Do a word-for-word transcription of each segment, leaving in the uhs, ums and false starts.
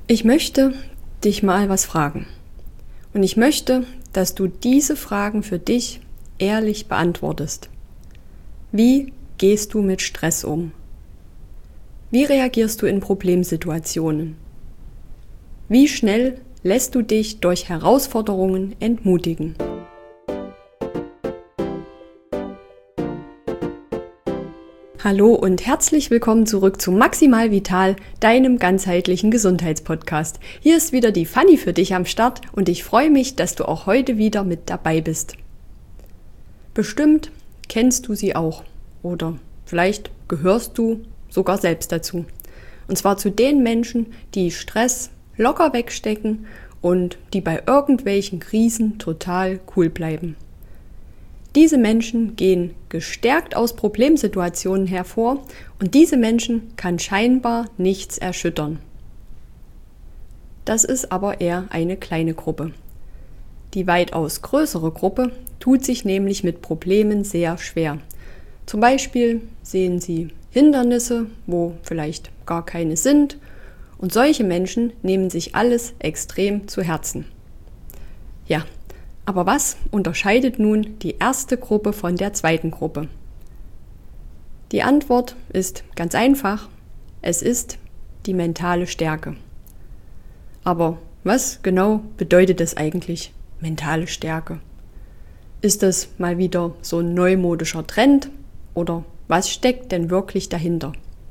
Ich möchte dich mal was fragen. Und ich möchte, dass du diese Fragen für dich ehrlich beantwortest. Wie gehst du mit Stress um? Wie reagierst du in Problemsituationen? Wie schnell lässt du dich durch Herausforderungen entmutigen? Hallo und herzlich willkommen zurück zu Maximal Vital, deinem ganzheitlichen Gesundheitspodcast. Hier ist wieder die Fanny für dich am Start und ich freue mich, dass du auch heute wieder mit dabei bist. Bestimmt kennst du sie auch oder vielleicht gehörst du sogar selbst dazu. Und zwar zu den Menschen, die Stress locker wegstecken und die bei irgendwelchen Krisen total cool bleiben. Diese Menschen gehen gestärkt aus Problemsituationen hervor und diese Menschen kann scheinbar nichts erschüttern. Das ist aber eher eine kleine Gruppe. Die weitaus größere Gruppe tut sich nämlich mit Problemen sehr schwer. Zum Beispiel sehen sie Hindernisse, wo vielleicht gar keine sind, und solche Menschen nehmen sich alles extrem zu Herzen. Ja, aber was unterscheidet nun die erste Gruppe von der zweiten Gruppe? Die Antwort ist ganz einfach. Es ist die mentale Stärke. Aber was genau bedeutet das eigentlich, mentale Stärke? Ist das mal wieder so ein neumodischer Trend oder was steckt denn wirklich dahinter?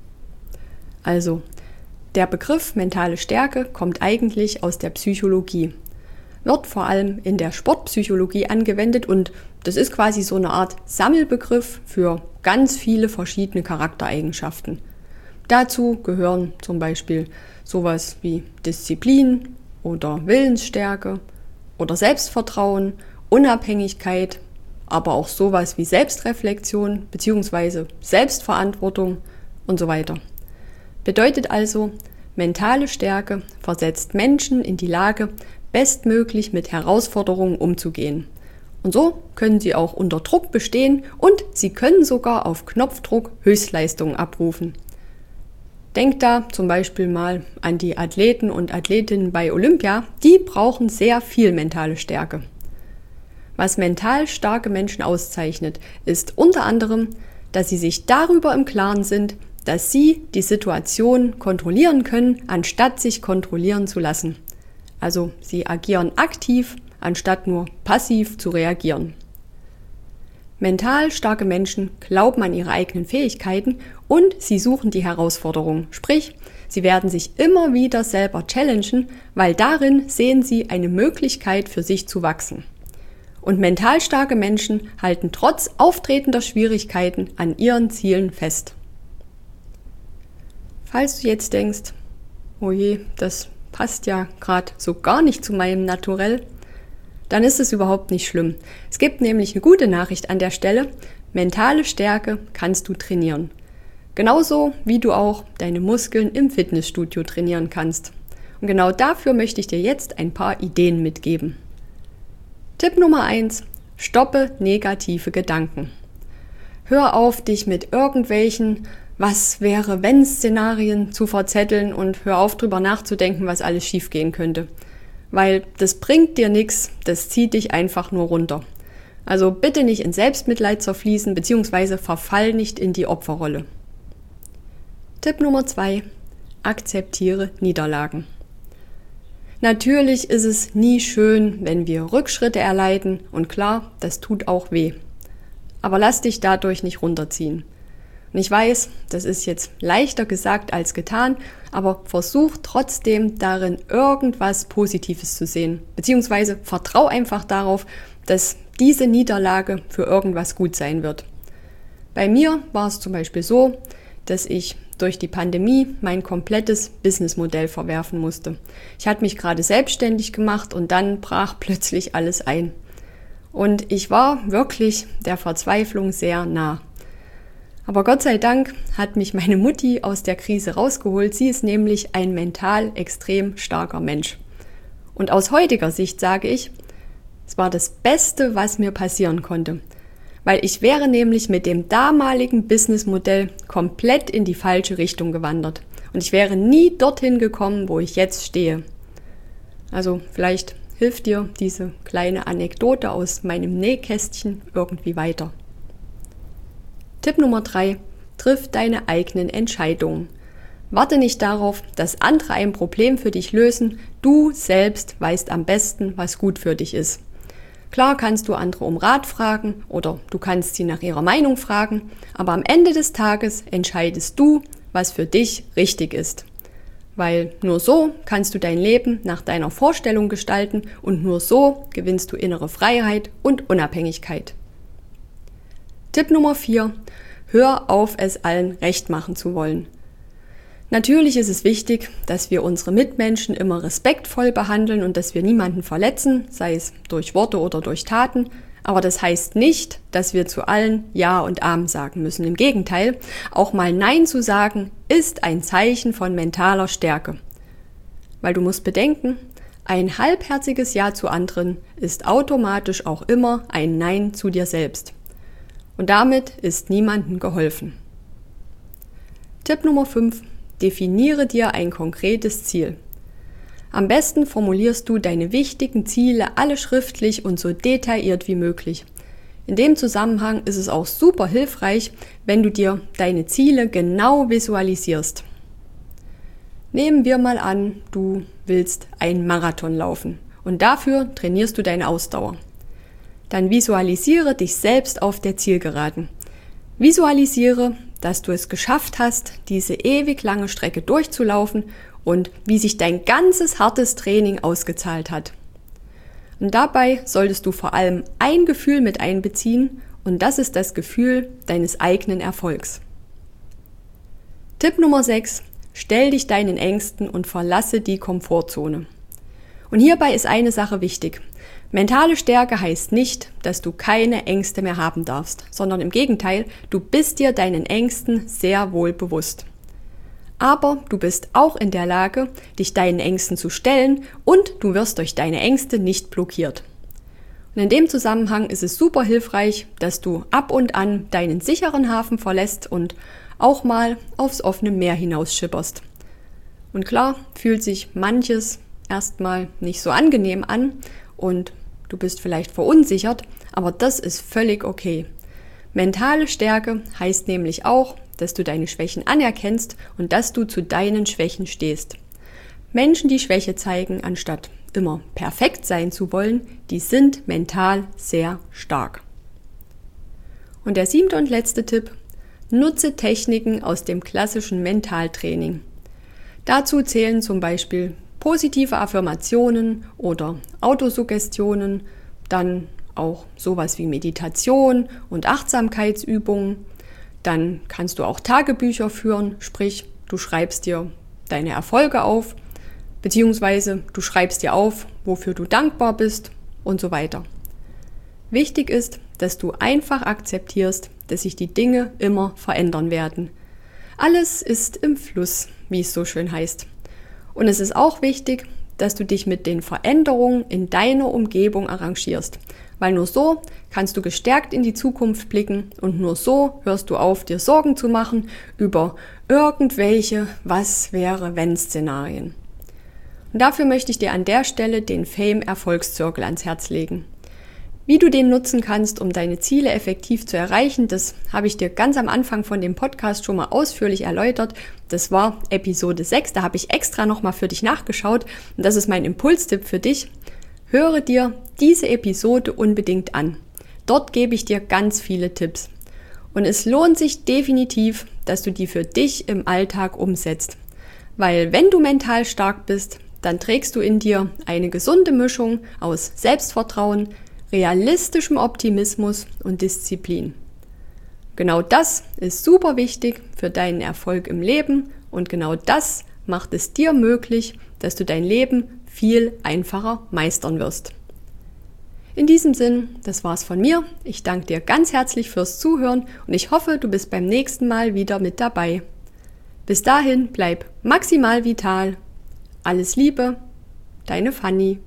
Also, der Begriff mentale Stärke kommt eigentlich aus der Psychologie. Wird vor allem in der Sportpsychologie angewendet und das ist quasi so eine Art Sammelbegriff für ganz viele verschiedene Charaktereigenschaften. Dazu gehören zum Beispiel sowas wie Disziplin oder Willensstärke oder Selbstvertrauen, Unabhängigkeit, aber auch sowas wie Selbstreflexion bzw. Selbstverantwortung und so weiter. Bedeutet also, mentale Stärke versetzt Menschen in die Lage, bestmöglich mit Herausforderungen umzugehen. Und so können sie auch unter Druck bestehen und sie können sogar auf Knopfdruck Höchstleistungen abrufen. Denkt da zum Beispiel mal an die Athleten und Athletinnen bei Olympia, die brauchen sehr viel mentale Stärke. Was mental starke Menschen auszeichnet, ist unter anderem, dass sie sich darüber im Klaren sind, dass sie die Situation kontrollieren können, anstatt sich kontrollieren zu lassen. Also sie agieren aktiv, anstatt nur passiv zu reagieren. Mental starke Menschen glauben an ihre eigenen Fähigkeiten und sie suchen die Herausforderung. Sprich, sie werden sich immer wieder selber challengen, weil darin sehen sie eine Möglichkeit für sich zu wachsen. Und mental starke Menschen halten trotz auftretender Schwierigkeiten an ihren Zielen fest. Falls du jetzt denkst, oh je, das passt ja gerade so gar nicht zu meinem Naturell, dann ist es überhaupt nicht schlimm. Es gibt nämlich eine gute Nachricht an der Stelle. Mentale Stärke kannst du trainieren. Genauso wie du auch deine Muskeln im Fitnessstudio trainieren kannst. Und genau dafür möchte ich dir jetzt ein paar Ideen mitgeben. Tipp Nummer eins: Stoppe negative Gedanken. Hör auf, dich mit irgendwelchen Was wäre wenn Szenarien zu verzetteln und hör auf drüber nachzudenken, was alles schiefgehen könnte. Weil das bringt dir nichts, das zieht dich einfach nur runter. Also bitte nicht in Selbstmitleid zerfließen bzw. verfall nicht in die Opferrolle. Tipp Nummer zwei: Akzeptiere Niederlagen. Natürlich ist es nie schön, wenn wir Rückschritte erleiden und klar, das tut auch weh. Aber lass dich dadurch nicht runterziehen. Und ich weiß, das ist jetzt leichter gesagt als getan, aber versuch trotzdem darin irgendwas Positives zu sehen. Beziehungsweise vertrau einfach darauf, dass diese Niederlage für irgendwas gut sein wird. Bei mir war es zum Beispiel so, dass ich durch die Pandemie mein komplettes Businessmodell verwerfen musste. Ich hatte mich gerade selbstständig gemacht und dann brach plötzlich alles ein. Und ich war wirklich der Verzweiflung sehr nah. Aber Gott sei Dank hat mich meine Mutti aus der Krise rausgeholt. Sie ist nämlich ein mental extrem starker Mensch. Und aus heutiger Sicht sage ich, es war das Beste, was mir passieren konnte. weil ich wäre nämlich mit dem damaligen Businessmodell komplett in die falsche Richtung gewandert. und ich wäre nie dorthin gekommen, wo ich jetzt stehe. Also vielleicht hilft dir diese kleine Anekdote aus meinem Nähkästchen irgendwie weiter. Tipp Nummer drei. Triff deine eigenen Entscheidungen. Warte nicht darauf, dass andere ein Problem für dich lösen. Du selbst weißt am besten, was gut für dich ist. Klar kannst du andere um Rat fragen oder du kannst sie nach ihrer Meinung fragen, aber am Ende des Tages entscheidest du, was für dich richtig ist. Weil nur so kannst du dein Leben nach deiner Vorstellung gestalten und nur so gewinnst du innere Freiheit und Unabhängigkeit. Tipp Nummer vier. Hör auf, es allen recht machen zu wollen. Natürlich ist es wichtig, dass wir unsere Mitmenschen immer respektvoll behandeln und dass wir niemanden verletzen, sei es durch Worte oder durch Taten. Aber das heißt nicht, dass wir zu allen Ja und Amen sagen müssen. Im Gegenteil, auch mal Nein zu sagen, ist ein Zeichen von mentaler Stärke. Weil du musst bedenken, ein halbherziges Ja zu anderen ist automatisch auch immer ein Nein zu dir selbst. Und damit ist niemandem geholfen. Tipp Nummer fünf. Definiere dir ein konkretes Ziel. Am besten formulierst du deine wichtigen Ziele alle schriftlich und so detailliert wie möglich. In dem Zusammenhang ist es auch super hilfreich, wenn du dir deine Ziele genau visualisierst. Nehmen wir mal an, du willst einen Marathon laufen und dafür trainierst du deine Ausdauer. Dann visualisiere dich selbst auf der Zielgeraden. Visualisiere, dass du es geschafft hast, diese ewig lange Strecke durchzulaufen und wie sich dein ganzes hartes Training ausgezahlt hat. Und dabei solltest du vor allem ein Gefühl mit einbeziehen und das ist das Gefühl deines eigenen Erfolgs. Tipp Nummer sechs. Stell dich deinen Ängsten und verlasse die Komfortzone. Und hierbei ist eine Sache wichtig. Mentale Stärke heißt nicht, dass du keine Ängste mehr haben darfst, sondern im Gegenteil, du bist dir deinen Ängsten sehr wohl bewusst. Aber du bist auch in der Lage, dich deinen Ängsten zu stellen und du wirst durch deine Ängste nicht blockiert. Und in dem Zusammenhang ist es super hilfreich, dass du ab und an deinen sicheren Hafen verlässt und auch mal aufs offene Meer hinausschipperst. Und klar fühlt sich manches erstmal nicht so angenehm an und du bist vielleicht verunsichert, aber das ist völlig okay. Mentale Stärke heißt nämlich auch, dass du deine Schwächen anerkennst und dass du zu deinen Schwächen stehst. Menschen, die Schwäche zeigen, anstatt immer perfekt sein zu wollen, die sind mental sehr stark. Und der siebte und letzte Tipp: Nutze Techniken aus dem klassischen Mentaltraining. Dazu zählen zum Beispiel positive Affirmationen oder Autosuggestionen, dann auch sowas wie Meditation und Achtsamkeitsübungen. Dann kannst du auch Tagebücher führen, sprich, du schreibst dir deine Erfolge auf, beziehungsweise du schreibst dir auf, wofür du dankbar bist und so weiter. Wichtig ist, dass du einfach akzeptierst, dass sich die Dinge immer verändern werden. Alles ist im Fluss, wie es so schön heißt. Und es ist auch wichtig, dass du dich mit den Veränderungen in deiner Umgebung arrangierst, weil nur so kannst du gestärkt in die Zukunft blicken und nur so hörst du auf, dir Sorgen zu machen über irgendwelche Was-wäre-wenn-Szenarien. Und dafür möchte ich dir an der Stelle den Fame-Erfolgszirkel ans Herz legen. Wie du den nutzen kannst, um deine Ziele effektiv zu erreichen, das habe ich dir ganz am Anfang von dem Podcast schon mal ausführlich erläutert. Das war Episode sechs, da habe ich extra nochmal für dich nachgeschaut und das ist mein Impulstipp für dich. Höre dir diese Episode unbedingt an. Dort gebe ich dir ganz viele Tipps. Und es lohnt sich definitiv, dass du die für dich im Alltag umsetzt. Weil wenn du mental stark bist, dann trägst du in dir eine gesunde Mischung aus Selbstvertrauen, realistischem Optimismus und Disziplin. Genau das ist super wichtig für deinen Erfolg im Leben und genau das macht es dir möglich, dass du dein Leben viel einfacher meistern wirst. In diesem Sinn, das war's von mir. Ich danke dir ganz herzlich fürs Zuhören und ich hoffe, du bist beim nächsten Mal wieder mit dabei. Bis dahin, bleib maximal vital. Alles Liebe, deine Fanny.